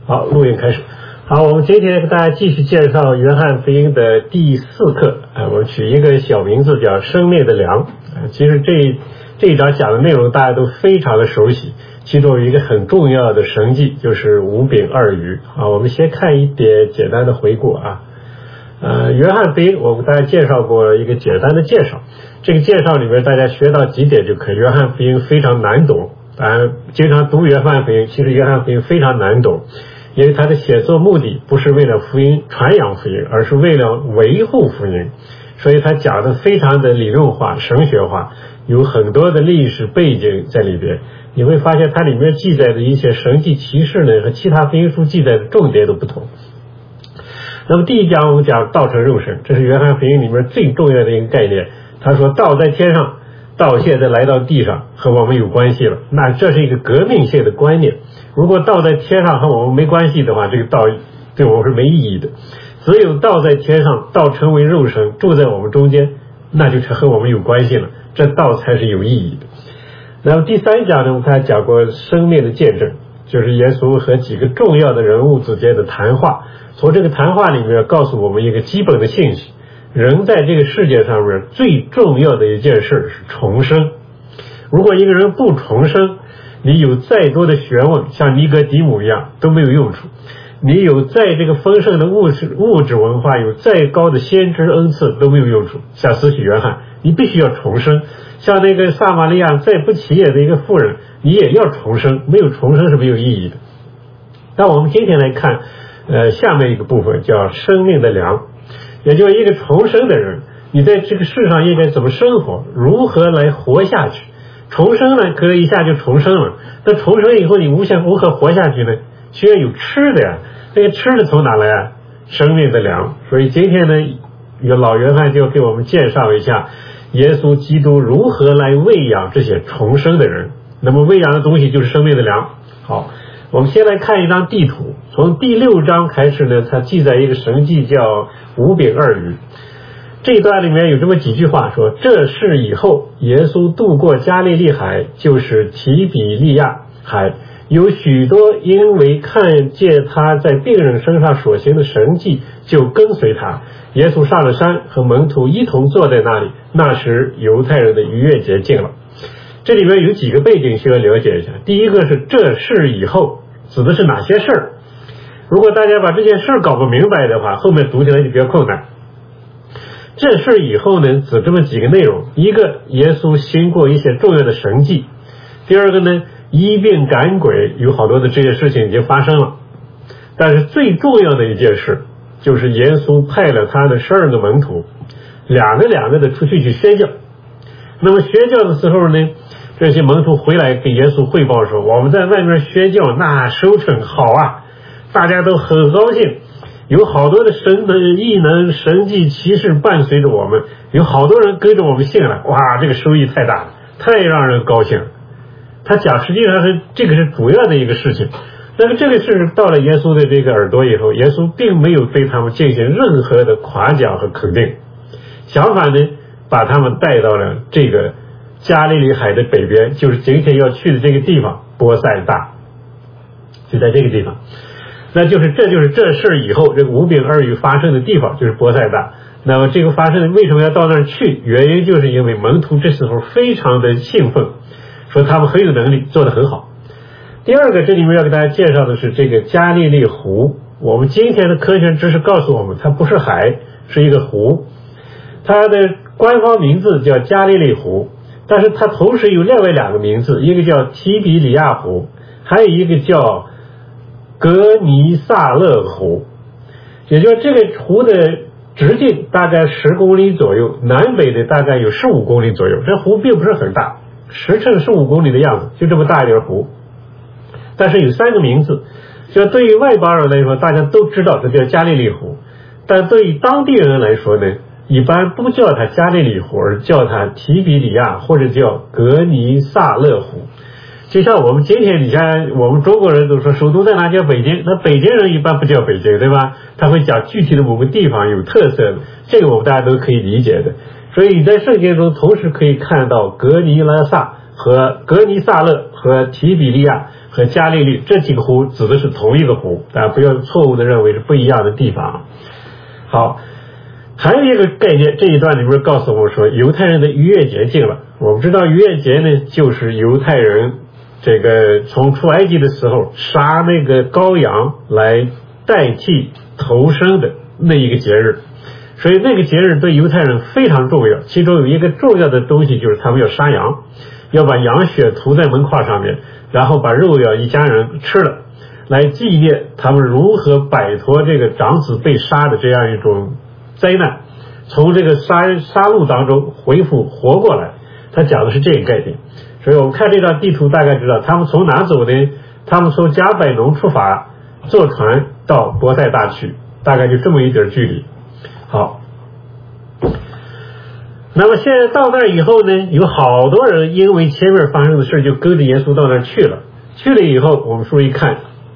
好，录音开始。好，我们今天给大家继续介绍约翰福音的第4课，我们取一个小名字叫生命的粮。其实这一章讲的内容大家都非常的熟悉，其中有一个很重要的神迹就是5饼2鱼。好，我们先看一点简单的回顾啊。约翰福音我们大家介绍过一个简单的介绍，这个介绍里面大家学到几点就可以。约翰福音非常难懂，当然经常读约翰福音，其实约翰福音非常难懂，因为他的写作目的不是为了福音传扬福音，而是为了维护福音，所以他讲的非常的理论化神学化，有很多的历史背景在里边。你会发现它里面记载的一些神迹奇事呢，和其他福音书记载的重点都不同。那么第一讲我们讲道成肉身，这是约翰福音里面最重要的一个概念。他说道在天上，道现在来到地上，和我们有关系了。那这是一个革命性的观念，如果道在天上和我们没关系的话，这个道对我们是没意义的。只有道在天上，道成为肉身住在我们中间，那就和我们有关系了，这道才是有意义的。然后第3讲呢，我们看讲过生命的见证，就是耶稣和几个重要的人物之间的谈话，从这个谈话里面告诉我们一个基本的信息，人在这个世界上面最重要的一件事是重生。如果一个人不重生，你有再多的学问，像尼哥底母一样都没有用处，你有再这个丰盛的物质文化，有再高的先知恩赐都没有用处，像施洗约翰你必须要重生，像那个撒玛利亚再不起眼的一个妇人你也要重生，没有重生是没有意义的。那我们今天来看下面一个部分叫生命的粮，也就是一个重生的人，你在这个世上应该怎么生活，如何来活下去。重生呢，可能一下就重生了，那重生以后你如何活下去呢？需要有吃的呀，这个吃的从哪来啊？生命的粮。所以今天呢，老约翰就给我们介绍一下耶稣基督如何来喂养这些重生的人。那么喂养的东西就是生命的粮。好，我们先来看一张地图，从第6章开始呢，它记载一个神迹叫5饼2鱼。这一段里面有这么几句话，说这事以后耶稣渡过加利利海，就是提比利亚海，有许多因为看见他在病人身上所行的神迹就跟随他。耶稣上了山，和门徒一同坐在那里，那时犹太人的逾越节近了。这里面有几个背景需要了解一下。第一个是这事以后指的是哪些事儿，如果大家把这件事搞不明白的话，后面读起来就比较困难。这事以后呢，指这么几个内容，一个耶稣行过一些重要的神迹，第二个呢，医病赶鬼，有好多的这些事情已经发生了。但是最重要的一件事就是耶稣派了他的12个门徒，两个的出去宣教。那么宣教的时候呢，这些门徒回来给耶稣汇报说，我们在外面宣教那收成好啊，大家都很高兴，有好多的神的异能神迹奇事伴随着我们，有好多人跟着我们信了，哇，这个收益太大了，太让人高兴了。他讲实际上是这个是主要的一个事情。但是这个事到了耶稣的这个耳朵以后，耶稣并没有对他们进行任何的夸奖和肯定，相反呢，把他们带到了这个加利利海的北边，就是今天要去的这个地方波塞大，就在这个地方。这就是这事以后这个5饼2鱼发生的地方就是波塞大。那么这个发生为什么要到那儿去，原因就是因为门徒这时候非常的兴奋，说他们很有能力，做得很好。第二个，这里面要给大家介绍的是这个加利利湖。我们今天的科学知识告诉我们，它不是海，是一个湖。它的官方名字叫加利利湖，但是它同时有另外2个名字，一个叫提比里亚湖，还有一个叫格尼萨勒湖。也就是这个湖的直径大概10公里左右，南北的大概有15公里左右。这湖并不是很大，10乘15公里的样子，就这么大一点湖。但是有3个名字，就对于外邦人来说大家都知道这叫加利利湖，但对于当地人来说呢，一般不叫它加利利湖，而叫它提比里亚或者叫格尼萨勒湖。就像我们今天，你看我们中国人都说首都在哪叫北京，那北京人一般不叫北京，对吧？他会讲具体的某个地方有特色的，这个我们大家都可以理解的。所以你在圣经中同时可以看到格尼拉萨和格尼撒勒和提比利亚和加利利这几个湖指的是同一个湖，大家不要错误的认为是不一样的地方。好，还有一个概念，这一段里面告诉我们说，犹太人的逾越节近了。我们知道逾越节呢，就是犹太人这个从出埃及的时候杀那个羔羊来代替头生的那一个节日，所以那个节日对犹太人非常重要。其中有一个重要的东西就是他们要杀羊，要把羊血涂在门框上面，然后把肉要一家人吃了，来纪念他们如何摆脱这个长子被杀的这样一种灾难，从这个杀戮当中恢复活过来。他讲的是这个概念。所以我们看这张地图大概知道他们从哪走呢？他们从加百农出发，坐船到伯赛大去，大概就这么一点距离。好，那么现在到那儿以后呢，有好多人因为前面发生的事就跟着耶稣到那儿去了。去了以后，我们注意看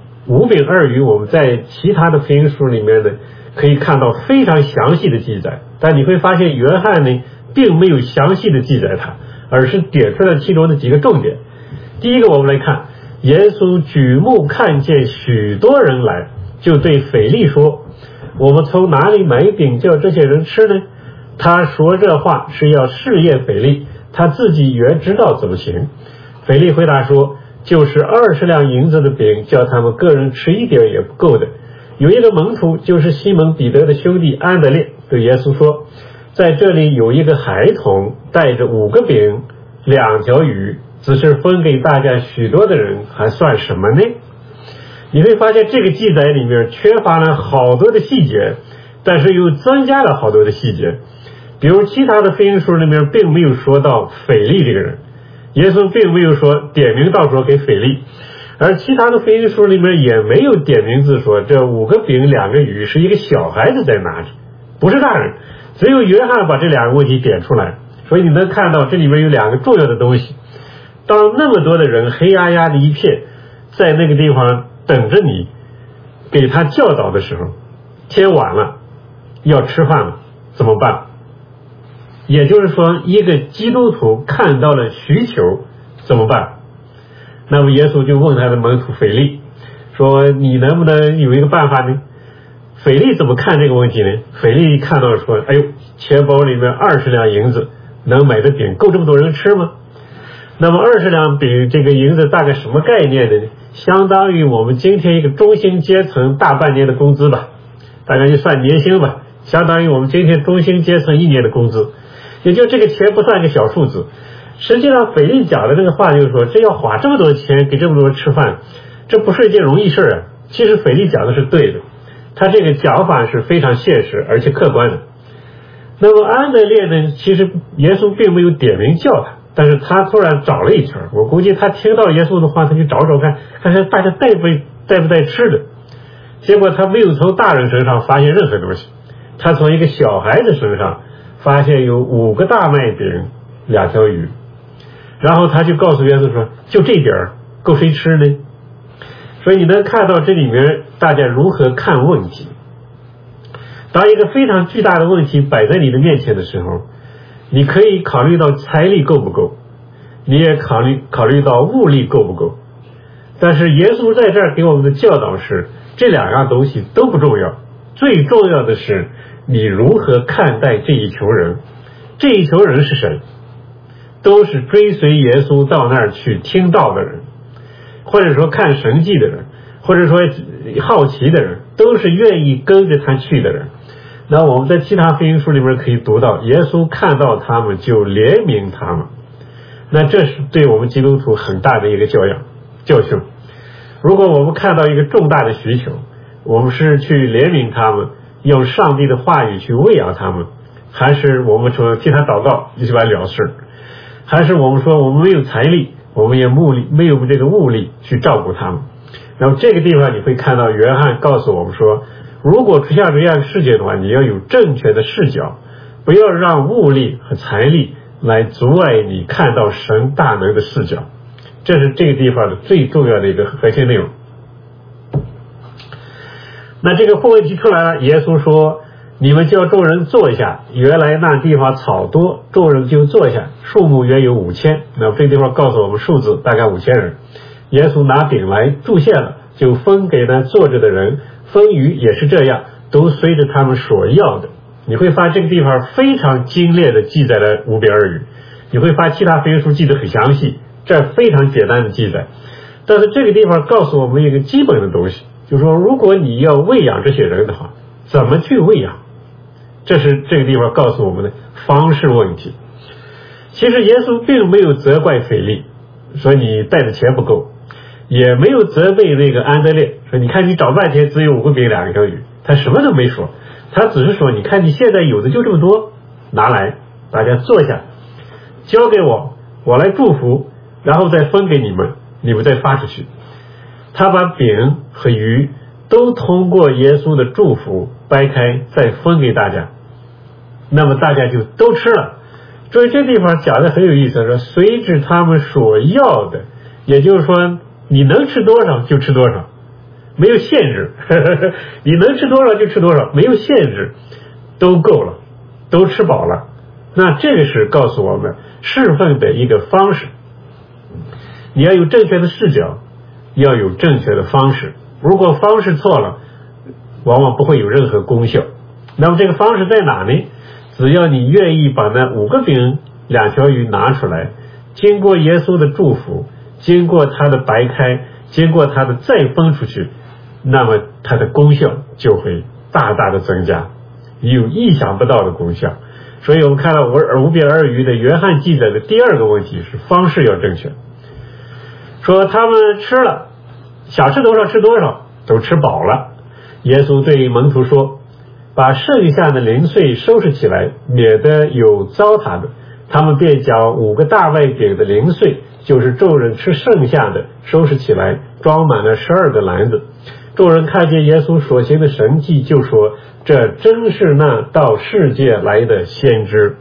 5饼2鱼，我们在其他的福音书里面呢可以看到非常详细的记载，但你会发现约翰呢并没有详细的记载它，而是点出了其中的几个重点。第一个，我们来看耶稣举目看见许多人来，就对腓力说，我们从哪里买饼叫这些人吃呢？他说这话是要试验腓力，他自己原知道怎么行。腓力回答说，就是20两银子的饼，叫他们个人吃一点也不够的。有一个门徒，就是西门彼得的兄弟安德烈，对耶稣说，在这里有一个孩童带着5个饼2条鱼，只是分给大家许多的人，还算什么呢？你会发现这个记载里面缺乏了好多的细节，但是又增加了好多的细节。比如其他的福音书里面并没有说到腓力这个人，耶稣并没有说点名道说给腓力，而其他的福音书里面也没有点名字说这5个饼2个鱼是一个小孩子在拿着，不是大人。只有约翰把这2个问题点出来，所以你能看到这里面有2个重要的东西。当那么多的人黑压压的一片在那个地方等着你给他教导的时候，天晚了，要吃饭了，怎么办？也就是说，一个基督徒看到了需求怎么办？那么耶稣就问他的门徒腓力说，你能不能有一个办法呢？腓力怎么看这个问题呢？腓力看到说，哎呦，钱包里面20两银子能买的饼够这么多人吃吗？那么20两饼这个银子大概什么概念呢？相当于我们今天一个中薪阶层大半年的工资吧，大概就算年薪吧，相当于我们今天中薪阶层1年的工资，也就这个钱不算个小数字。实际上腓力讲的这个话就是说，这要花这么多钱给这么多人吃饭，这不是一件容易事啊。其实腓力讲的是对的，他这个讲法是非常现实而且客观的。那么安德烈呢，其实耶稣并没有点名叫他，但是他突然找了一圈，我估计他听到耶稣的话，他去找找看看大家带不带吃的。结果他没有从大人身上发现任何东西，他从一个小孩子身上发现有5个大麦饼2条鱼，然后他就告诉耶稣说，就这点儿够谁吃呢？所以你能看到这里面大家如何看问题。当一个非常巨大的问题摆在你的面前的时候，你可以考虑到财力够不够，你也考虑到物力够不够。但是耶稣在这儿给我们的教导是，这2样东西都不重要，最重要的是你如何看待这一群人。这一群人是谁？都是追随耶稣到那儿去听道的人，或者说看神迹的人，或者说好奇的人，都是愿意跟着他去的人。那我们在其他福音书里面可以读到，耶稣看到他们就怜悯他们。那这是对我们基督徒很大的一个教训。如果我们看到一个重大的需求，我们是去怜悯他们，用上帝的话语去喂养他们，还是我们说替他祷告一般了事，还是我们说我们没有财力，我们也没有这个物力去照顾他们。然后这个地方你会看到约翰告诉我们说，如果出现这样的事件的话，你要有正确的视角，不要让物力和财力来阻碍你看到神大能的视角。这是这个地方的最重要的一个核心内容。那这个问题出来了，耶稣说， 你们叫众人坐下。原来那地方草多，众人就坐下，数目约有5000。那这地方告诉我们数字大概5000人。耶稣拿饼来祝谢了，就分给那坐着的人，分鱼也是这样，都随着他们所要的。你会发现这个地方非常精炼的记载了5饼2鱼，你会发现其他福音书记得很详细，这非常简单的记载。但是这个地方告诉我们一个基本的东西，就是说如果你要喂养这些人的话，怎么去喂养，这是这个地方告诉我们的方式问题。其实耶稣并没有责怪腓力说你带的钱不够，也没有责备那个安德烈说你看你找半天只有5个饼2条鱼，他什么都没说，他只是说你看你现在有的就这么多，拿来大家坐下，交给我，我来祝福，然后再分给你们，你们再发出去。他把饼和鱼都通过耶稣的祝福掰开再分给大家，那么大家就都吃了。所以这地方讲的很有意思，说随着他们所要的，也就是说你能吃多少就吃多少，没有限制你能吃多少就吃多少，没有限制，都够了，都吃饱了。那这个是告诉我们侍奉的一个方式，你要有正确的视角，要有正确的方式，如果方式错了，往往不会有任何功效。那么这个方式在哪呢？只要你愿意把那5个饼2条鱼拿出来，经过耶稣的祝福，经过他的掰开，经过他的再分出去，那么它的功效就会大大的增加，有意想不到的功效。所以我们看到5饼2鱼的约翰记载的第2个问题是方式要正确，说他们吃了，想吃多少吃多少，都吃饱了。耶稣对门徒说，把剩下的零碎收拾起来，免得有糟蹋的。他们便将5个大麦饼的零碎，就是众人吃剩下的，收拾起来，装满了12个篮子。众人看见耶稣所行的神迹，就说，这真是那到世界来的先知。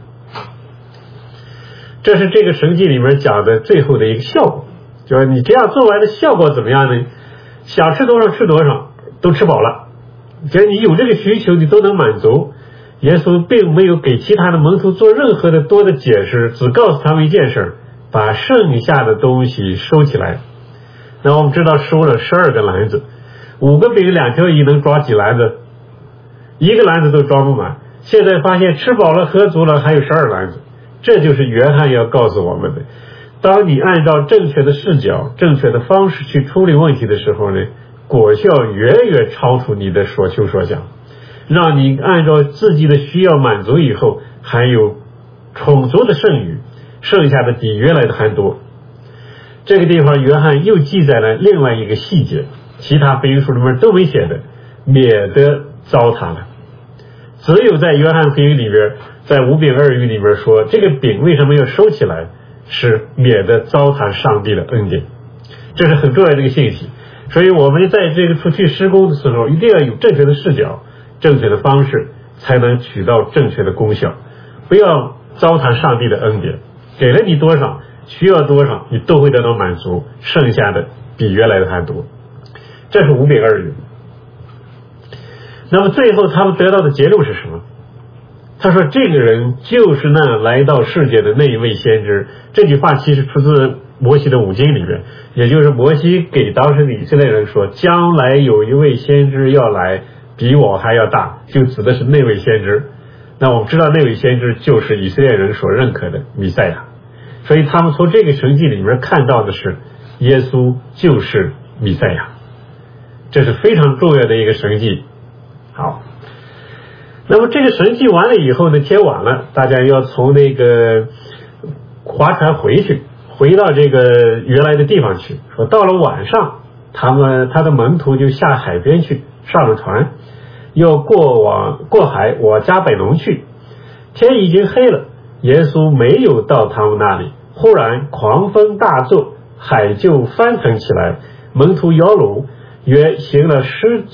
这是这个神迹里面讲的最后的一个效果，就是你这样做完的效果怎么样呢？想吃多少吃多少，都吃饱了，只要你有这个需求你都能满足。耶稣并没有给其他的门徒做任何的多的解释，只告诉他们一件事，把剩下的东西收起来。那我们知道收了12个篮子，5个饼2条鱼能装几篮子？1个篮子都装不满。现在发现吃饱了喝足了还有12篮子，这就是约翰要告诉我们的。当你按照正确的视角正确的方式去处理问题的时候呢，果效远远超出你的所求所想，让你按照自己的需要满足以后还有充足的剩余，剩下的比原来的还多。这个地方约翰又记载了另外一个细节，其他福音书里面都没写的，免得糟蹋了。只有在约翰福音里边，在5饼2鱼里面说，这个饼为什么要收起来，是免得糟蹋上帝的恩典，这是很重要的一个信息。所以我们在这个出去施工的时候，一定要有正确的视角正确的方式，才能取到正确的功效，不要糟蹋上帝的恩典，给了你多少需要多少，你都会得到满足，剩下的比原来的还多。这是5饼2鱼。那么最后他们得到的结论是什么？他说这个人就是那来到世界的那一位先知。这句话其实出自摩西的5经里面，也就是摩西给当时的以色列人说，将来有一位先知要来，比我还要大，就指的是那位先知。那我们知道那位先知就是以色列人所认可的弥赛亚，所以他们从这个神迹里面看到的是耶稣就是弥赛亚，这是非常重要的一个神迹。好，那么这个神迹完了以后呢，天晚了，大家要从那个划船回去，回到这个原来的地方去。说到了晚上，他的门徒就下海边去，上了船，要过海往迦百农去。天已经黑了，耶稣没有到他们那里，忽然狂风大作，海就翻腾起来，门徒摇橹，约行了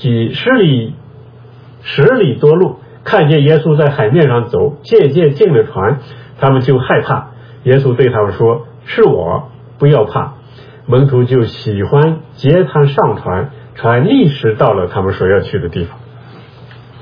10里多路，看见耶稣在海面上走，渐渐进了船，他们就害怕。耶稣对他们说，是我，不要怕。门徒就喜欢接他上船，船立时到了他们所要去的地方。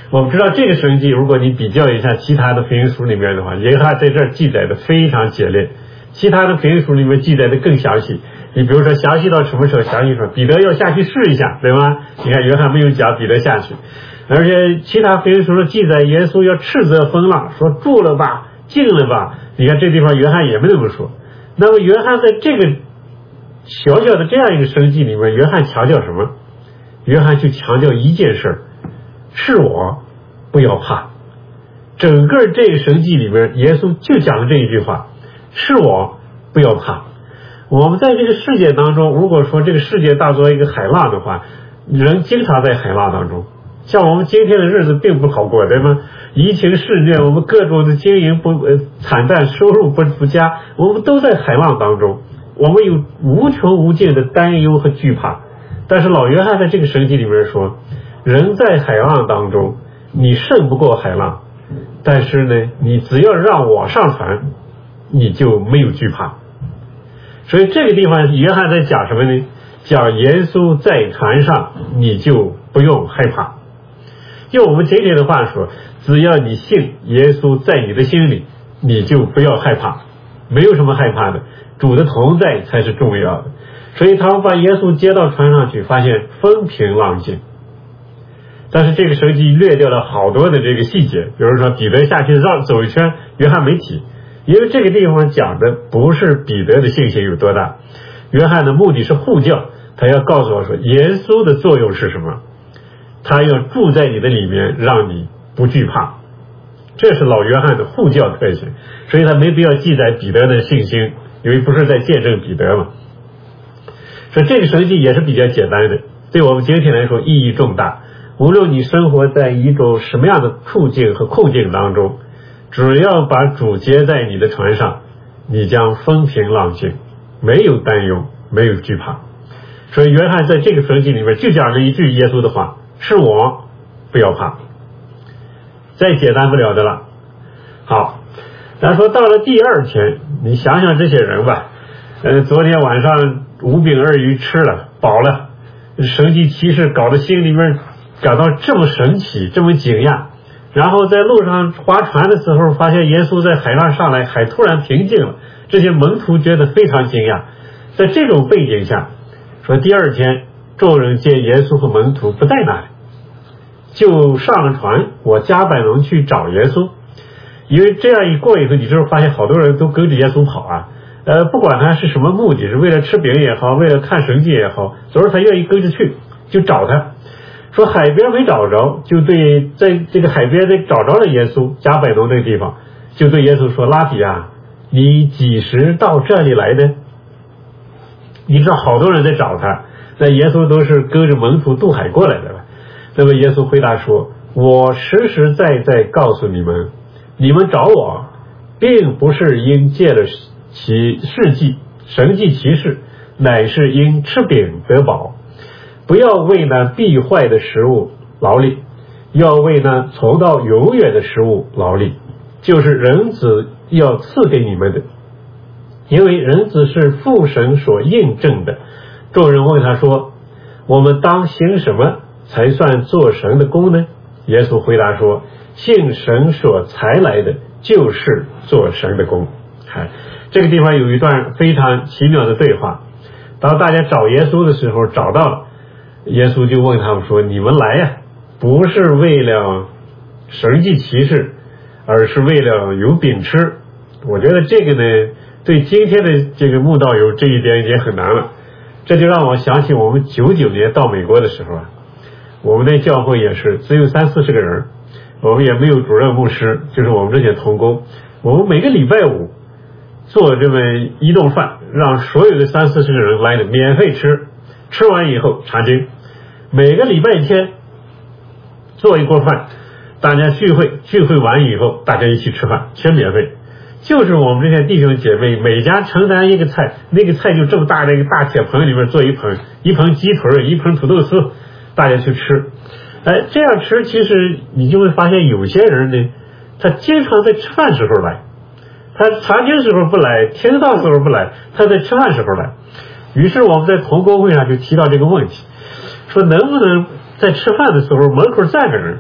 我们知道这个神迹，如果你比较一下其他的福音书里面的话，约翰在这儿记载的非常简练，其他的福音书里面记载的更详细。你比如说详细到什么时候？详细说彼得要下去试一下，对吗？你看约翰没有讲彼得下去，而且其他福音书记载耶稣要斥责风浪，说住了吧，静了吧。你看这地方约翰也没这么说。那么约翰在这个小小的这样一个神迹里面，约翰强调什么？约翰就强调一件事，是我，不要怕。整个这个神迹里面，耶稣就讲了这一句话，是我，不要怕。我们在这个世界当中，如果说这个世界当作一个海浪的话，人经常在海浪当中。像我们今天的日子并不好过，对吗？疫情肆虐，我们各种的经营惨淡，收入不佳，我们都在海浪当中，我们有无穷无尽的担忧和惧怕。但是老约翰在这个神迹里面说，人在海浪当中，你胜不过海浪，但是呢，你只要让我上船，你就没有惧怕。所以这个地方约翰在讲什么呢？讲耶稣在船上，你就不用害怕。用我们今天的话说，只要你信耶稣在你的心里，你就不要害怕，没有什么害怕的，主的同在才是重要的。所以他们把耶稣接到船上去，发现风平浪静。但是这个神迹略掉了好多的这个细节，比如说彼得下去绕走一圈，约翰没提，因为这个地方讲的不是彼得的信心有多大，约翰的目的是护教，他要告诉我说耶稣的作用是什么，他要住在你的里面，让你不惧怕。这是老约翰的护教特性，所以他没必要记载彼得的信心，因为不是在见证彼得嘛。所以这个神迹也是比较简单的，对我们今天来说意义重大。无论你生活在一种什么样的处境和困境当中，只要把主接在你的船上，你将风平浪静，没有担忧，没有惧怕。所以约翰在这个神迹里面就讲了一句耶稣的话，是我，不要怕。再简单不了的了。好，咱说到了第二天，你想想这些人吧，昨天晚上5饼2鱼吃了饱了，神迹奇事搞得心里面感到这么神奇，这么惊讶。然后在路上划船的时候，发现耶稣在海上上来，海突然平静了，这些门徒觉得非常惊讶。在这种背景下，说第二天众人见耶稣和门徒不在那里，就上了船往迦百农去找耶稣。因为这样一过以后，你就发现好多人都跟着耶稣跑啊，不管他是什么目的，是为了吃饼也好，为了看神迹也好，总是他愿意跟着去，就找他。说海边没找着，就对在这个海边找着了耶稣，迦百农那个地方，就对耶稣说，拉比啊，你几时到这里来的？你知道好多人在找他，那耶稣都是跟着门徒渡海过来的了。那么耶稣回答说，我实实在在告诉你们，你们找我并不是因借了其事迹神迹奇事，乃是因吃饼得饱。不要为那必坏的食物劳力，要为那存到永远的食物劳力，就是人子要赐给你们的。因为人子是父神所印证的。众人问他说，我们当行什么才算做神的工呢？耶稣回答说，信神所才来的就是做神的工。这个地方有一段非常奇妙的对话。当大家找耶稣的时候找到了，耶稣就问他们说，你们来呀，不是为了神迹奇事，而是为了有饼吃。我觉得这个呢，对今天的这个慕道友这一点已经很难了。这就让我想起我们99年到美国的时候啊，我们的教会也是只有30-40个人，我们也没有主任牧师，就是我们这些同工。我们每个礼拜5做这么一顿饭，让所有的30-40个人来的免费吃，吃完以后查经。每个礼拜天做一锅饭，大家聚会完以后大家一起吃饭，全免费。就是我们这些弟兄姐妹每家承担一个菜，那个菜就这么大的一个大铁盆里面做一盆鸡腿，一盆土豆丝，大家去吃。这样吃其实你就会发现有些人呢，他经常在吃饭时候来，他查经时候不来，听道时候不来，他在吃饭时候来。于是我们在同工会上就提到这个问题，说能不能在吃饭的时候门口站个人，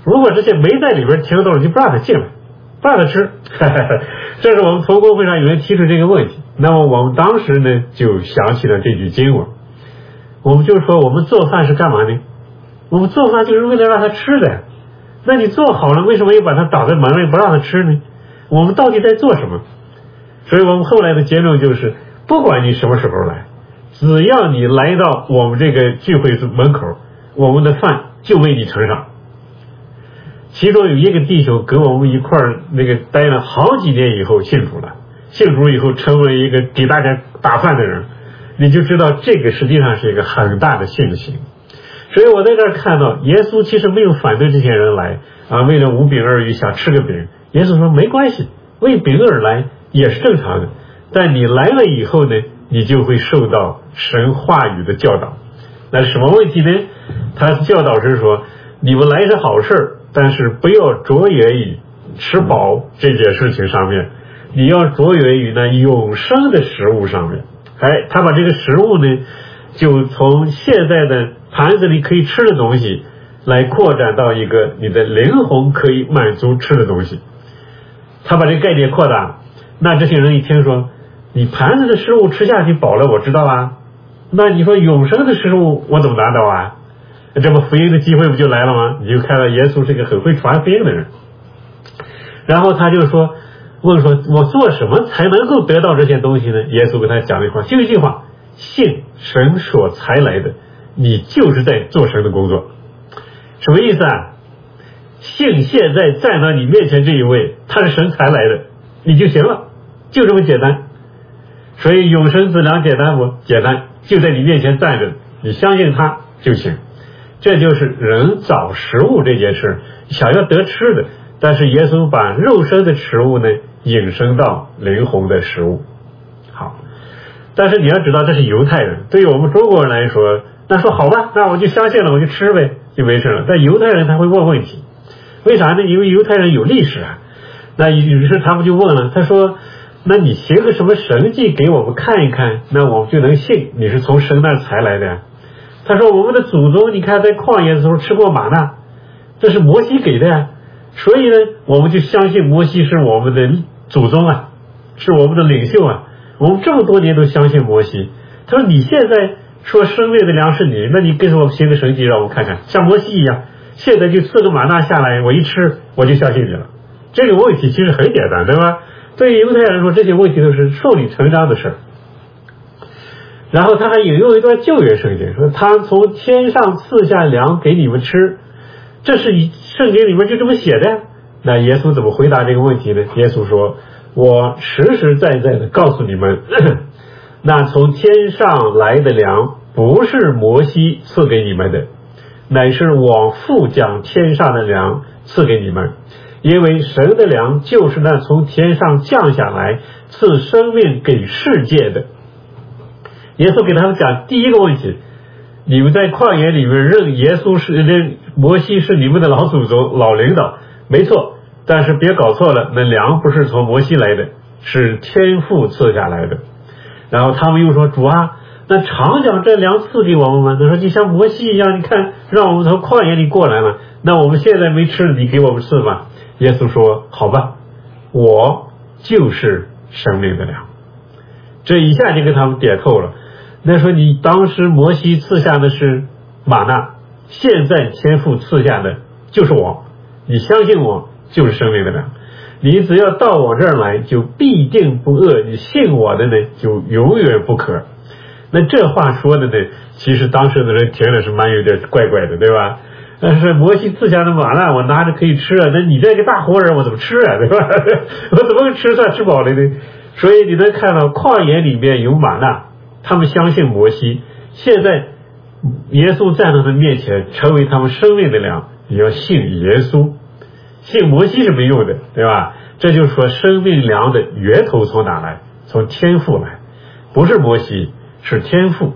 如果这些没在里边停动了，就不让他进来，不让他吃。这是我们同工会上有人提出这个问题，那么我们当时呢就想起了这句经文，我们就说我们做饭是干嘛呢？我们做饭就是为了让他吃的，那你做好了，为什么又把他挡在门外不让他吃呢？我们到底在做什么？所以我们后来的结论就是，不管你什么时候来，只要你来到我们这个聚会门口，我们的饭就为你盛上。其中有一个弟兄跟我们一块儿待了好几年以后信主了，信主以后成为一个给大家打饭的人，你就知道这个实际上是一个很大的信心。所以我在这儿看到耶稣其实没有反对这些人来为了5饼2鱼想吃个饼，耶稣说没关系，为饼而来也是正常的，但你来了以后呢，你就会受到神话语的教导。那是什么问题呢？他教导是说，你们来是好事，但是不要着眼于吃饱这件事情上面，你要着眼于那永生的食物上面。他把这个食物呢就从现在的盘子里可以吃的东西来扩展到一个你的灵魂可以满足吃的东西，他把这个概念扩大。那这些人一听说你盘子的食物吃下去饱了，我知道啊，那你说永生的食物我怎么拿到啊？这不福音的机会不就来了吗？你就看到耶稣是个很会传福音的人。然后他就问说我做什么才能够得到这些东西呢？耶稣跟他讲了一句话，就一句话，信神所才来的，你就是在做神的工作。什么意思啊？信现在站到你面前这一位，他是神才来的，你就行了，就这么简单。所以永生资粮简单不？简单，就在你面前站着，你相信他就行。这就是人找食物这件事，想要得吃的，但是耶稣把肉身的食物呢引申到灵魂的食物。好，但是你要知道这是犹太人，对于我们中国人来说，那说好吧，那我就相信了，我就吃呗，就没事了。但犹太人他会问问题，为啥呢？因为犹太人有历史啊。那于是他们就问了，他说那你行个什么神迹给我们看一看，那我们就能信你是从神那才来的呀。他说我们的祖宗你看在旷野的时候吃过玛纳，这是摩西给的呀，所以呢我们就相信摩西是我们的祖宗啊，是我们的领袖啊，我们这么多年都相信摩西。他说你现在说生命的粮是你，那你跟着我们行个神迹让我们看看，像摩西一样，现在就4个玛纳下来，我一吃我就相信你了。这个问题其实很简单，对吧？对于犹太人说，这些问题都是顺理成章的事。然后他还引用一段旧约圣经，说他从天上赐下粮给你们吃，这是圣经里面就这么写的。那耶稣怎么回答这个问题呢？耶稣说，我实实在在的告诉你们，那从天上来的粮不是摩西赐给你们的，乃是我父将天上的粮赐给你们。因为神的粮就是那从天上降下来赐生命给世界的。耶稣给他们讲第一个问题，你们在旷野里面认摩西是你们的老祖宗老领导，没错，但是别搞错了，那粮不是从摩西来的，是天父赐下来的。然后他们又说，主啊，那常将这粮赐给我们吗？他说就像摩西一样，你看让我们从旷野里过来了，那我们现在没吃，你给我们赐吧。耶稣说，好吧，我就是生命的粮。这一下就给他们点透了。那说你当时摩西赐下的是玛纳，现在天父赐下的就是我，你相信我就是生命的粮，你只要到我这儿来就必定不饿，你信我的呢就永远不渴。那这话说的呢，其实当时的人听了是蛮有点怪怪的，对吧？但是摩西赐下的玛纳我拿着可以吃啊，那你这个大活人我怎么吃啊，对吧？我怎么吃算吃饱了呢？所以你能看到旷野里面有玛纳，他们相信摩西，现在耶稣站在他们面前成为他们生命的粮，也要信耶稣，信摩西是没用的，对吧？这就是说生命粮的源头从哪来？从天父来，不是摩西，是天父。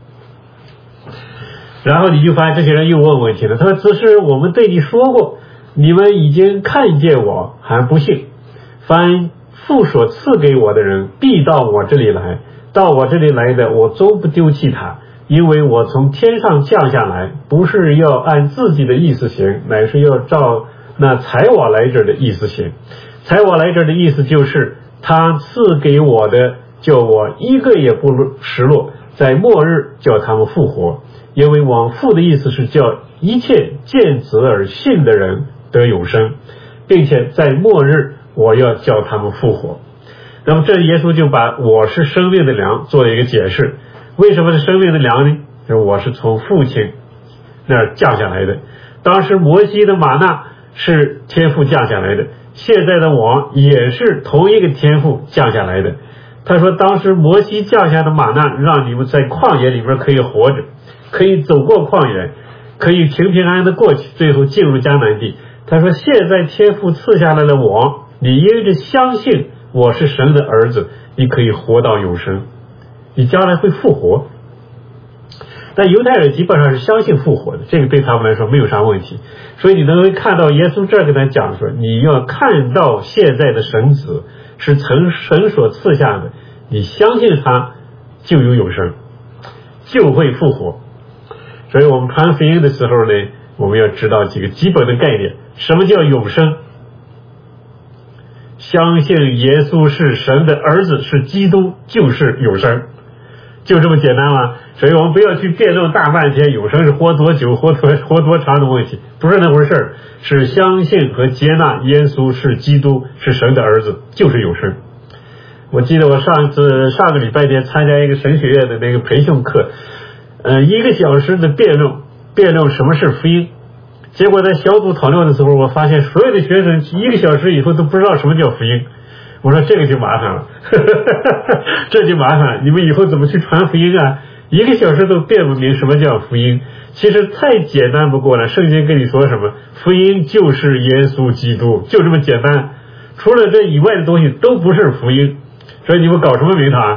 然后你就发现这些人又问问题了，他说只是我们对你说过，你们已经看见我还不信，凡父所赐给我的人必到我这里来，到我这里来的我终不丢弃他， 因为我从天上降下来，不是要按自己的意思行，乃是要照那采我来者的意思行。采我来者的意思就是，他赐给我的，叫我一个也不失落，在末日叫他们复活。因为往复的意思是叫一切见子而信的人得永生，并且在末日我要叫他们复活。那么这耶稣就把我是生命的粮做了一个解释。为什么是生命的粮呢？就是我是从父亲那儿降下来的。当时摩西的玛纳是天父降下来的，现在的我也是同一个天父降下来的。他说当时摩西降下的玛纳让你们在旷野里面可以活着，可以走过旷野，可以平平安安的过去，最后进入迦南地。他说现在天父赐下来的我，你因着相信我是神的儿子，你可以活到永生，你将来会复活。但犹太人基本上是相信复活的，这个对他们来说没有啥问题。所以你能够看到耶稣这儿跟他讲说，你要看到现在的神子是神所赐下的，你相信他就有永生，就会复活。所以我们传福音的时候呢，我们要知道几个基本的概念。什么叫永生？相信耶稣是神的儿子，是基督，就是永生，就这么简单吗？所以我们不要去辩论大半天永生是活多久活多长的问题，不是那回事儿，是相信和接纳耶稣是基督，是神的儿子，就是永生。我记得我上个礼拜天参加一个神学院的那个培训课，1个小时的辩论什么是福音。结果在小组讨论的时候，我发现所有的学生1个小时以后都不知道什么叫福音。我说这个就麻烦了这就麻烦了，你们以后怎么去传福音啊？1个小时都辩不明什么叫福音。其实太简单不过了，圣经跟你说什么？福音就是耶稣基督，就这么简单，除了这以外的东西都不是福音。所以你们搞什么名堂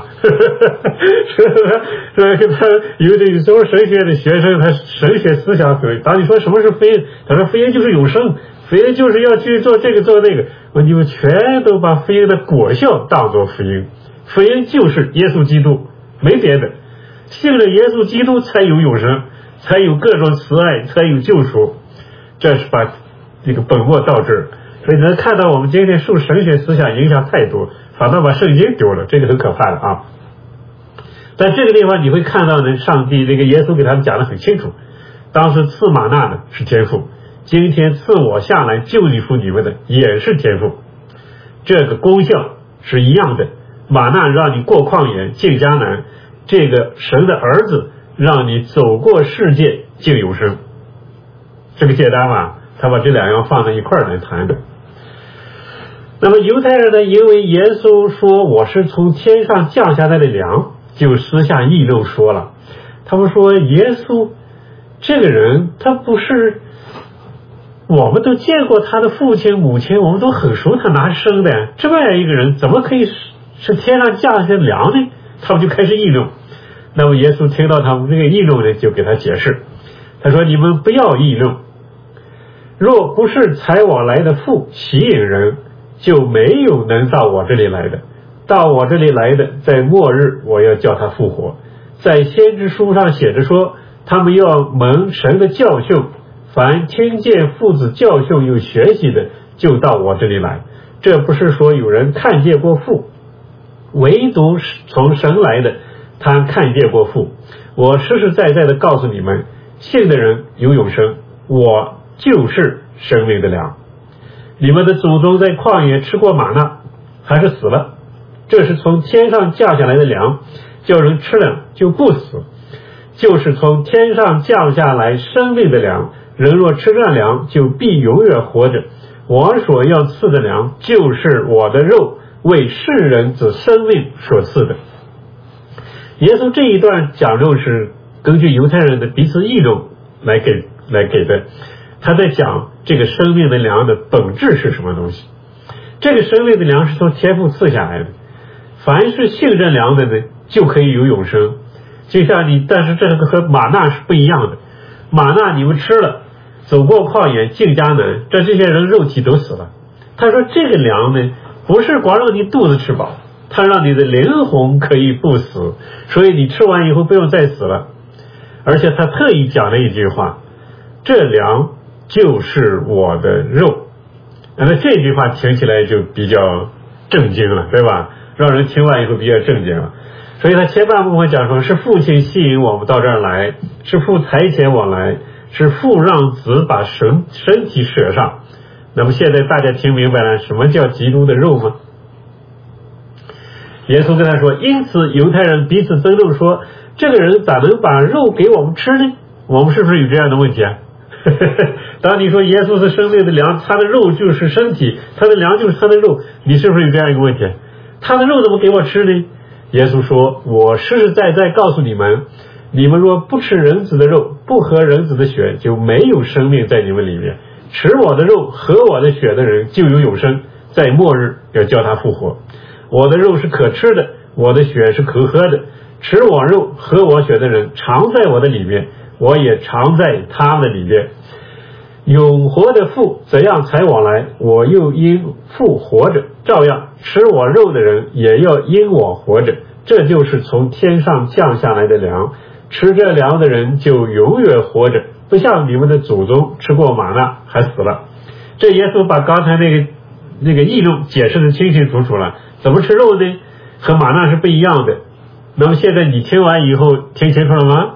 所以他有的时候神学的学生，他神学思想可以，当你说什么是福音，他说福音就是永生，福音就是要去做这个做那个，你们全都把福音的果效当作福音。福音就是耶稣基督，没别的，信了耶稣基督才有永生，才有各种慈爱，才有救赎。这是把这个本末倒置。所以能看到我们今天受神学思想影响太多，反倒把圣经丢了，这个很可怕的啊。在这个地方你会看到呢，上帝这个耶稣给他们讲得很清楚，当时赐玛纳的是天父，今天赐我下来救你父你们的也是天父，这个功效是一样的。玛纳让你过旷野进迦南，这个神的儿子让你走过世界进永生，这个简单吧？他把这两样放在一块儿来谈的。那么犹太人呢，因为耶稣说我是从天上降下来的粮，就私下议论说了，他们说耶稣这个人他不是，我们都见过他的父亲母亲，我们都很熟他哪生的，这么样一个人怎么可以是天上降下的粮呢？他们就开始议论。那么耶稣听到他们这个议论呢，就给他解释，他说你们不要议论，若不是采我来的父吸引人，就没有能到我这里来的，到我这里来的，在末日我要叫他复活。在先知书上写着说，他们要蒙神的教训，凡听见父子教训又学习的，就到我这里来。这不是说有人看见过父，唯独从神来的，他看见过父。我实实在在的告诉你们，信的人有永生，我就是生命的粮。你们的祖宗在旷野吃过玛纳，还是死了，这是从天上降下来的粮，叫人吃了就不死，就是从天上降下来生命的粮，人若吃这粮，就必永远活着。我所要赐的粮，就是我的肉，为世人子生命所赐的。耶稣这一段讲论是根据犹太人的彼此议论来给的，他在讲这个生命的粮的本质是什么东西。这个生命的粮是从天父赐下来的，凡是信这粮的呢，就可以有永生。就像但是这个和玛纳是不一样的，玛纳你们吃了，走过旷野进迦南，这些人肉体都死了。他说这个粮呢，不是光让你肚子吃饱，他让你的灵魂可以不死，所以你吃完以后不用再死了。 而且他特意讲了一句话，这粮就是我的肉。那这句话听起来就比较震惊了，对吧？让人听完以后比较震惊了。所以他前半部分讲说，是父亲吸引我们到这儿来，是父差遣我来，是父让子把身体舍上。那么现在大家听明白了什么叫基督的肉吗？耶稣跟他说，因此犹太人彼此争论说，这个人咋能把肉给我们吃呢？我们是不是有这样的问题啊？当你说耶稣是生命的粮，他的肉就是身体，他的粮就是他的肉，你是不是有这样一个问题？他的肉怎么给我吃呢？耶稣说，我实实在在告诉你们，你们若不吃人子的肉，不喝人子的血，就没有生命在你们里面。吃我的肉喝我的血的人就有永生，在末日要叫他复活。我的肉是可吃的，我的血是可喝的。吃我肉喝我血的人常在我的里面，我也常在他们的里面。永活的父怎样才我来，我又因父活着，照样吃我肉的人也要因我活着。这就是从天上降下来的粮，吃这粮的人就永远活着，不像你们的祖宗吃过玛纳还死了。这耶稣把刚才那个议论解释的清清楚楚了，怎么吃肉呢？和玛纳是不一样的。那么现在你听完以后听清楚了吗？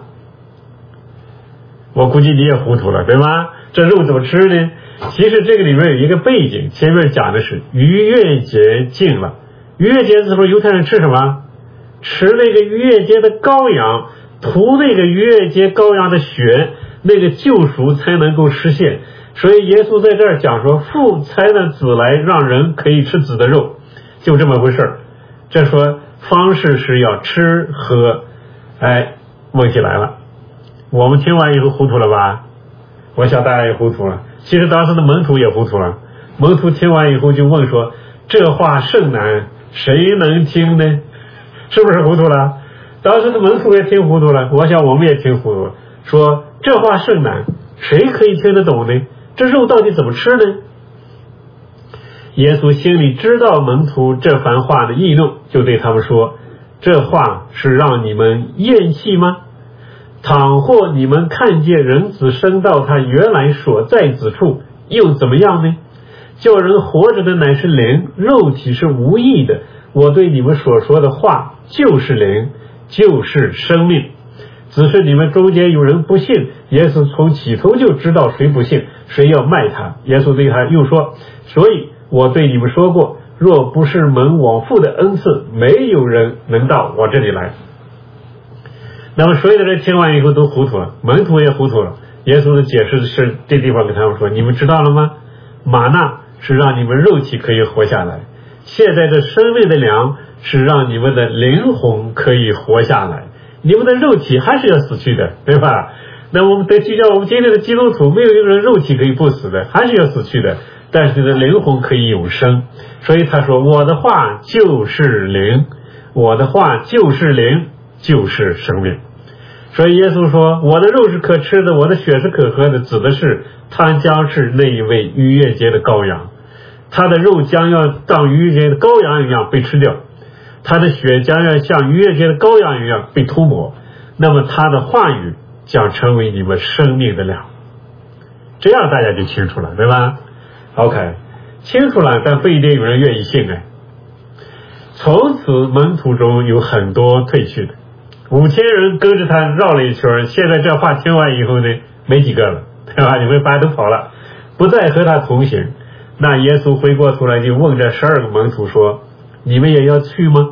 我估计你也糊涂了，对吗？这肉怎么吃呢？其实这个里面有一个背景，前面讲的是逾越节近了。逾越节的时候犹太人吃什么？吃那个逾越节的羔羊，涂那个逾越节羔羊的血，那个救赎才能够实现。所以耶稣在这儿讲说，父差了子来让人可以吃子的肉，就这么回事。这说方式是要吃喝。问题来了，我们听完以后糊涂了吧？我想大家也糊涂了，其实当时的门徒也糊涂了。门徒听完以后就问说，这话甚难，谁能听呢？是不是糊涂了？当时的门徒也听糊涂了，我想我们也听糊涂了，说这话甚难，谁可以听得懂呢？这肉到底怎么吃呢？耶稣心里知道门徒这番话的议论，就对他们说，这话是让你们厌弃吗？倘或你们看见人子升到他原来所在之处，又怎么样呢？叫人活着的乃是灵，肉体是无益的。我对你们所说的话就是灵，就是生命。只是你们中间有人不信，耶稣从起头就知道谁不信，谁要卖他。耶稣对他又说，所以我对你们说过，若不是蒙我父的恩赐，没有人能到我这里来。那么所有的人听完以后都糊涂了，门徒也糊涂了。耶稣的解释是这地方跟他们说，你们知道了吗？玛纳是让你们肉体可以活下来，现在这生命的粮是让你们的灵魂可以活下来，你们的肉体还是要死去的，对吧？那我们就像我们今天的基督徒，没有一个人肉体可以不死的，还是要死去的，但是你的灵魂可以永生。所以他说，我的话就是灵，我的话就是灵，就是生命。所以耶稣说，我的肉是可吃的，我的血是可喝的，指的是他将是那一位逾越节的羔羊，他的肉将要当逾越节的羔羊一样被吃掉，他的血将要像逾越节的羔羊一样被涂抹，那么他的话语将成为你们生命的粮。这样大家就清楚了，对吧？ OK， 清楚了，但不一定有人愿意信。从此门徒中有很多退去的，5000人跟着他绕了一圈，现在这话听完以后呢，没几个了，对吧？你们发现都跑了，不再和他同行。那耶稣回过头来就问这12个门徒说，你们也要去吗？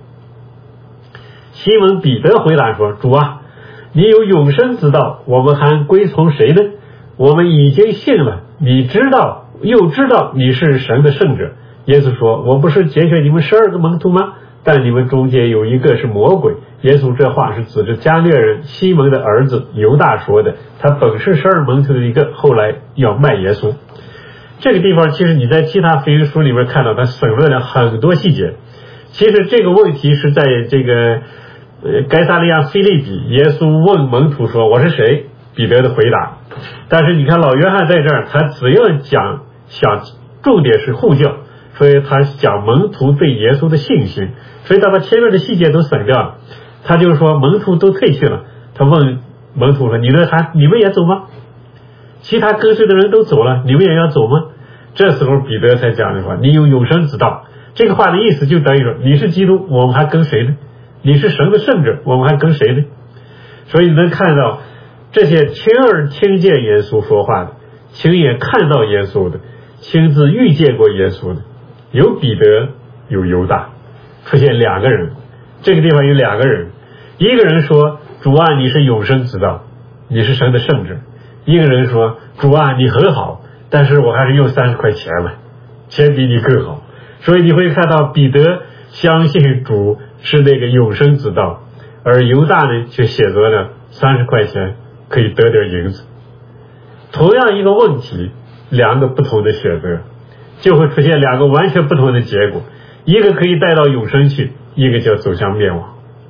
西门彼得回答说，主啊，你有永生之道，我们还归从谁呢？我们已经信了，你知道又知道你是神的圣者。耶稣说，我不是拣选你们12个门徒吗？但你们中间有一个是魔鬼。耶稣这话是指着加略人西门的儿子犹大说的，他本是12门徒的一个，后来要卖耶稣。这个地方其实你在其他福音书里面看到他省略了很多细节。其实这个问题是在这个该撒利亚腓利比，耶稣问门徒说，我是谁？彼得的回答。但是你看老约翰在这儿，他只要想重点是护教，所以他讲门徒对耶稣的信心，所以他把前面的细节都省掉了。他就说门徒都退去了，他问门徒说你们也走吗？其他跟随的人都走了，你们也要走吗？这时候彼得才讲的话，你有永生之道。这个话的意思就等于说，你是基督，我们还跟谁呢？你是神的圣者，我们还跟谁呢？所以能看到这些亲耳听见耶稣说话的，亲眼看到耶稣的，亲自遇见过耶稣的，有彼得，有犹大，出现两个人。这个地方有两个人，一个人说主啊，你是永生之道，你是神的圣者。一个人说主啊，你很好，但是我还是用30块钱了，钱比你更好。所以你会看到彼得相信主是那个永生之道，而犹大呢却选择了30块钱可以得点银子。同样一个问题，两个不同的选择，就会出现两个完全不同的结果，一个可以带到永生去，一个就走向灭亡。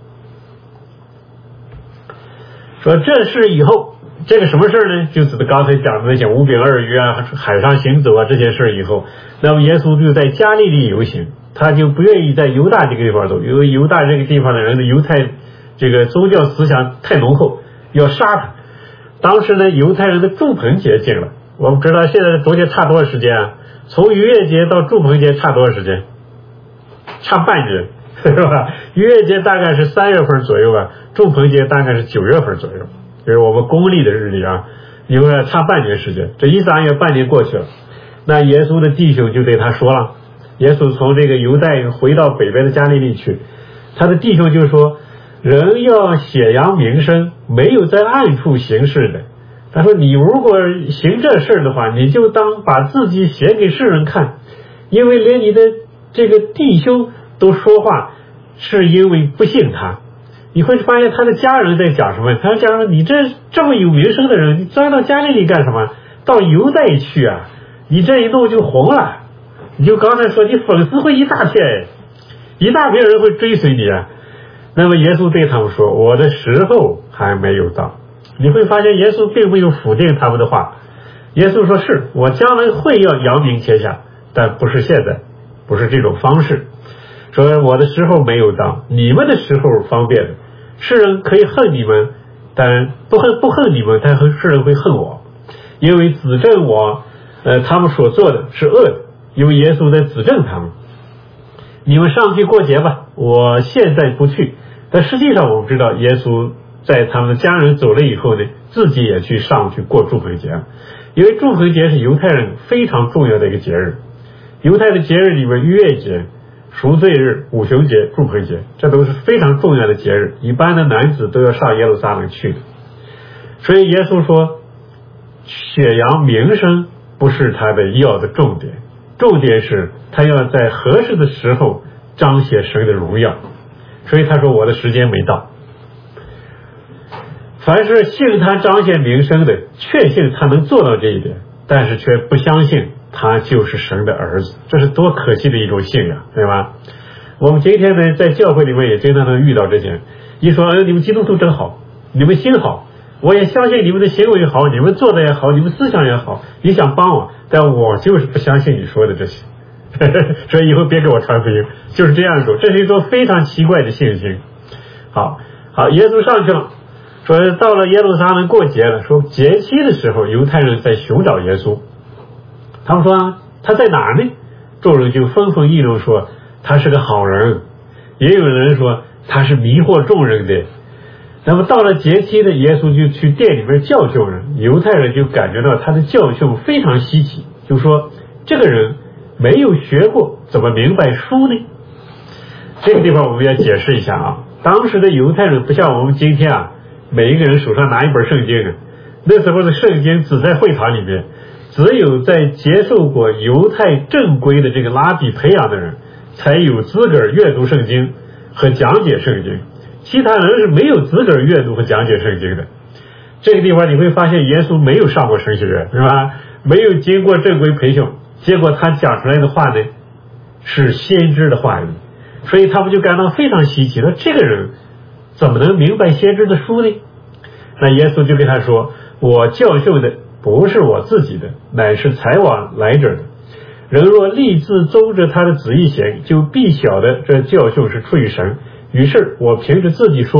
说这事以后，这个什么事呢？就指的刚才讲的那些5饼2鱼啊，海上行走啊这些事以后，那么耶稣就在加利利游行，他就不愿意在犹大这个地方走，因为犹大这个地方的人的犹太这个宗教思想太浓厚，要杀他。当时呢，犹太人的住棚节近了，我们知道现在中间差多少时间啊？从逾越节到住棚节差多少时间？差半年，是吧？逾越节大概是3月份左右吧，住棚节大概是9月份左右，就是我们公历的日历啊，因为差半年时间，这1、3月半年过去了。那耶稣的弟兄就对他说了，耶稣从这个犹太回到北边的加利利去，他的弟兄就说，人要显扬名声，没有在暗处行事的。他说你如果行这事的话，你就当把自己显给世人看，因为连你的这个弟兄都说话，是因为不信他。你会发现他的家人在讲什么？他讲说你这么有名声的人，你钻到加利利干什么？到犹太去啊，你这一弄就红了。你就刚才说你粉丝会一大片，一大片人会追随你啊。那么耶稣对他们说，我的时候还没有到。你会发现耶稣并没有否定他们的话，耶稣说是我将来会要扬名天下，但不是现在，不是这种方式。说我的时候没有到，你们的时候方便的。世人可以恨你们，但不恨你们，但世人会恨我，因为指证我他们所做的是恶的，因为耶稣在指证他们。你们上去过节吧，我现在不去。但实际上我们知道耶稣在他们的家人走了以后呢，自己也去上去过住棚节，因为住棚节是犹太人非常重要的一个节日。犹太的节日里面，逾越节、赎罪日、五旬节、住棚节，这都是非常重要的节日，一般的男子都要上耶路撒冷去的。所以耶稣说显扬名声不是他的要的重点，重点是他要在合适的时候彰显神的荣耀。所以他说我的时间没到。凡是信他彰显名声的，确信他能做到这一点，但是却不相信他就是神的儿子，这是多可惜的一种信仰，对吧？我们今天呢，在教会里面也经常能遇到这些，一说你们基督徒真好，你们心好，我也相信你们的行为好，你们做的也好，你们思想也好，你想帮我，但我就是不相信你说的这些所以以后别给我传福音，就是这样一种，这是一种非常奇怪的信心。好，耶稣上去了，说到了耶路撒冷过节了，说节期的时候犹太人在寻找耶稣，他们说他在哪呢？众人就纷纷议论说他是个好人，也有人说他是迷惑众人的。那么到了节期的，耶稣就去店里面教训人，犹太人就感觉到他的教训非常稀奇，就说这个人没有学过，怎么明白书呢？这个地方我们要解释一下啊，当时的犹太人不像我们今天啊，每一个人手上拿一本圣经，那时候的圣经只在会堂里面，只有在接受过犹太正规的这个拉比培养的人才有资格阅读圣经和讲解圣经，其他人是没有资格阅读和讲解圣经的。这个地方你会发现耶稣没有上过神学院，是吧？没有经过正规培训，结果他讲出来的话呢是先知的话语，所以他们就感到非常稀奇，说这个人怎么能明白先知的书呢？那耶稣就跟他说，我教训的不是我自己的，乃是才往来者的。人若立志遵着他的旨意行，就必晓得这教训是出于神。于是我凭着自己说，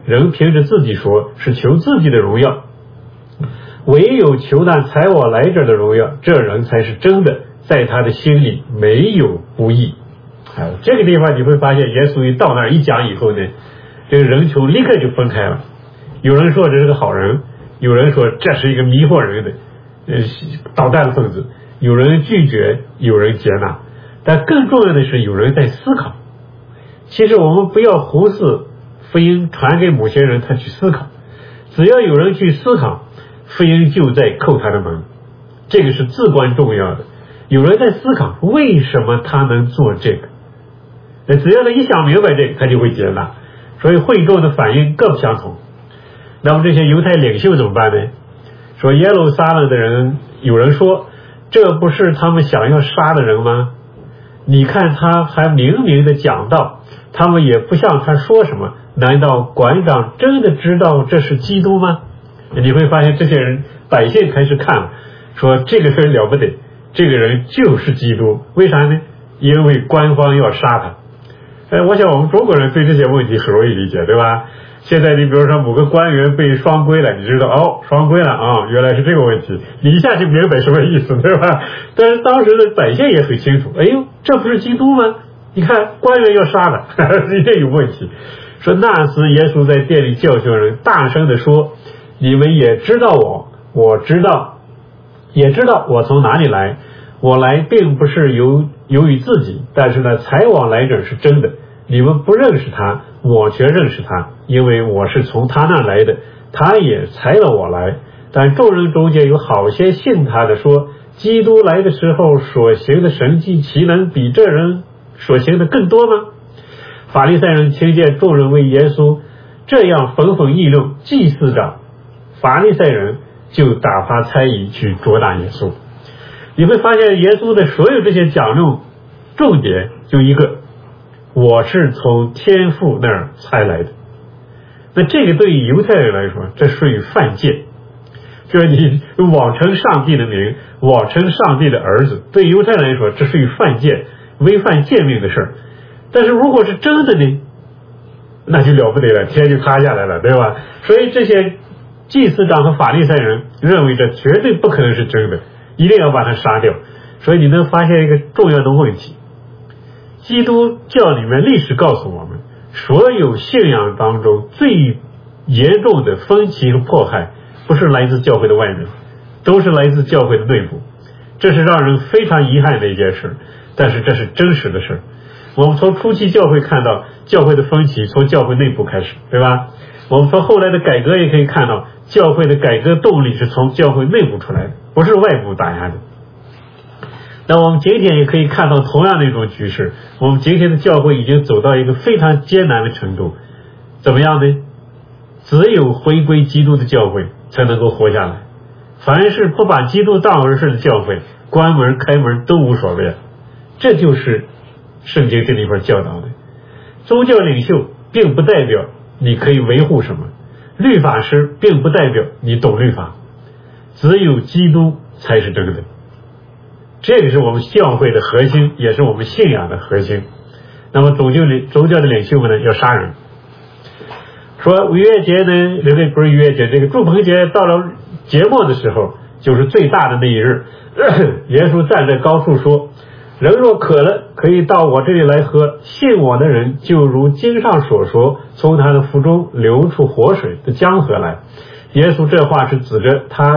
仍凭着自己说是求自己的荣耀，唯有求那采我来者的荣耀，这人才是真的，在他的心里没有不义。这个地方你会发现，耶稣一到那儿一讲以后呢，这个人群立刻就分开了。有人说这是个好人，有人说这是一个迷惑人的捣蛋分子，有人拒绝，有人接纳。但更重要的是，有人在思考。其实我们不要忽视福音传给某些人，他去思考。只要有人去思考，福音就在叩他的门，这个是至关重要的。有人在思考为什么他能做这个，只要他一想明白这个，他就会接纳。所以会众的反应各不相同。那么这些犹太领袖怎么办呢？说耶路撒冷的人，有人说这不是他们想要杀的人吗？你看他还明明的讲道，他们也不向他说什么，难道馆长真的知道这是基督吗？你会发现这些人百姓开始看了，说这个人了不得，这个人就是基督。为啥呢？因为官方要杀他。我想我们中国人对这些问题很容易理解，对吧？现在你比如说某个官员被双规了，你知道双规了啊，原来是这个问题，你一下就明白什么意思，对吧？但是当时的百姓也很清楚，哎呦，这不是基督吗？你看官员要杀了，这有问题。说那时耶稣在店里教训人，大声地说，你们也知道我知道，也知道我从哪里来，我来并不是由于自己，但是呢，采我来者是真的，你们不认识他，我却认识他，因为我是从他那来的，他也采了我来。但众人中间有好些信他的说，基督来的时候所行的神迹，岂能比这人所行的更多吗？法利赛人听见众人为耶稣这样纷纷议论，祭司长法利赛人就打发猜疑去捉拿耶稣。你会发现耶稣的所有这些讲论重点就一个，我是从天父那儿才来的。那这个对于犹太人来说，这属于犯戒，就是你妄称上帝的名，妄称上帝的儿子，对犹太人来说这属于犯戒，违反诫命的事儿。但是如果是真的呢，那就了不得了，天就塌下来了，对吧？所以这些祭司长和法利赛人认为这绝对不可能是真的，一定要把他杀掉。所以你能发现一个重要的问题，基督教里面历史告诉我们，所有信仰当中最严重的分歧和迫害，不是来自教会的外面，都是来自教会的内部。这是让人非常遗憾的一件事，但是这是真实的事。我们从初期教会看到教会的分歧从教会内部开始，对吧？我们从后来的改革也可以看到，教会的改革动力是从教会内部出来的，不是外部打压的。那我们今天也可以看到同样的一种局势，我们今天的教会已经走到一个非常艰难的程度。怎么样呢？只有回归基督的教会才能够活下来，凡是不把基督当回事的教会，关门开门都无所谓。这就是圣经这里边教导的。宗教领袖并不代表你可以维护什么，律法师并不代表你懂律法，只有基督才是真的。这个是我们教会的核心，也是我们信仰的核心。那么宗教的领袖们呢，要杀人。说逾越节呢，这个不是逾越节，这个住棚节到了节末的时候，就是最大的那一日。耶稣站在高处说，人若渴了，可以到我这里来喝，信我的人就如经上所说，从他的腹中流出活水的江河来。耶稣这话是指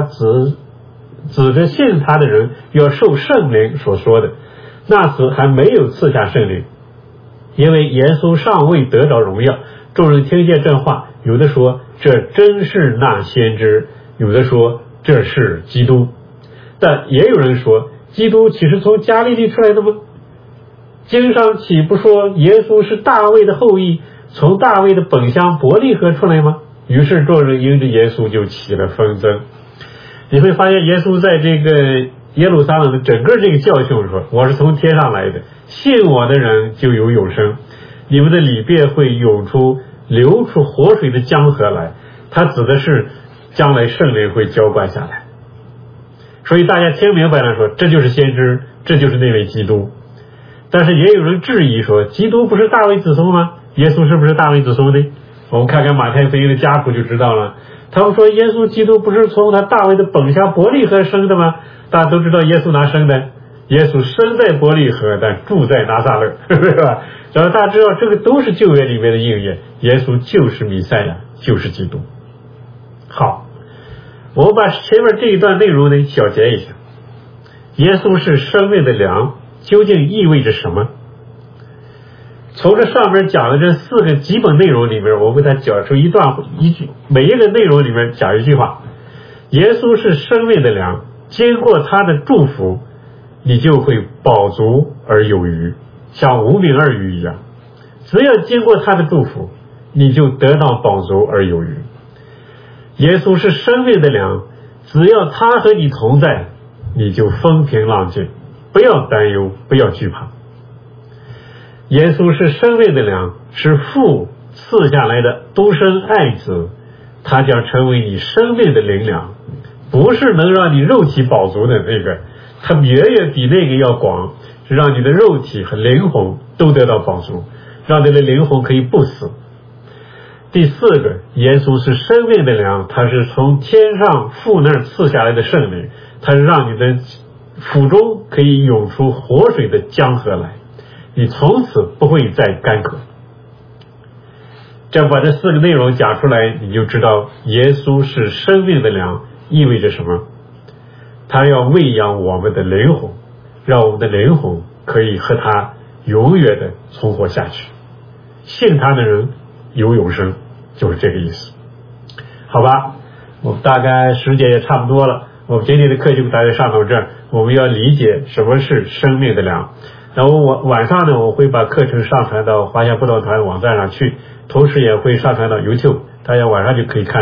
着信他的人要受圣灵所说的。那时还没有赐下圣灵，因为耶稣尚未得着荣耀。众人听见这话，有的说这真是那先知，有的说这是基督。但也有人说，基督岂是从加利利出来的吗？经上岂不说耶稣是大卫的后裔，从大卫的本乡伯利恒出来吗？于是众人因着耶稣就起了纷争。你会发现耶稣在这个耶路撒冷的整个这个教训说，我是从天上来的，信我的人就有永生，你们的里边会流出活水的江河来。它指的是将来圣灵会浇灌下来。所以大家听明白了说，这就是先知，这就是那位基督。但是也有人质疑说，基督不是大卫子孙吗？耶稣是不是大卫子孙呢？ 我们看看马太福音的家谱就知道了。他们说耶稣基督不是从他大卫的本乡伯利恒生的吗？大家都知道耶稣哪生的？耶稣生在伯利恒，但住在拿撒勒，是吧？然后大家知道这个都是旧约里面的应验，耶稣就是弥赛亚，就是基督。好，我们把前面这一段内容呢小结一下。耶稣是生命的粮，究竟意味着什么？从这上面讲的这4个基本内容里面，我给他讲出一句，每一个内容里面讲一句话。耶稣是生命的粮，经过他的祝福，你就会饱足而有余，像5饼2鱼一样。只要经过他的祝福，你就得到饱足而有余。耶稣是生命的粮，只要他和你同在，你就风平浪静，不要担忧，不要惧怕。耶稣是生命的粮，是父赐下来的独生爱子，他将成为你生命的灵粮，不是能让你肉体饱足的那个，他远远比那个要广，是让你的肉体和灵魂都得到饱足，让你的灵魂可以不死。第4个，耶稣是生命的粮，他是从天上父那儿赐下来的圣灵，他是让你的腹中可以涌出活水的江河来，你从此不会再干渴。这把这4个内容讲出来，你就知道耶稣是生命的粮意味着什么。他要喂养我们的灵魂，让我们的灵魂可以和他永远的存活下去。信他的人有永生，就是这个意思。好吧，我们大概时间也差不多了，我们今天的课就大概上到这儿。我们要理解什么是生命的粮，然后晚上呢，我会把课程上传到华夏布道团网站上去，同时也会上传到 YouTube， 大家晚上就可以看。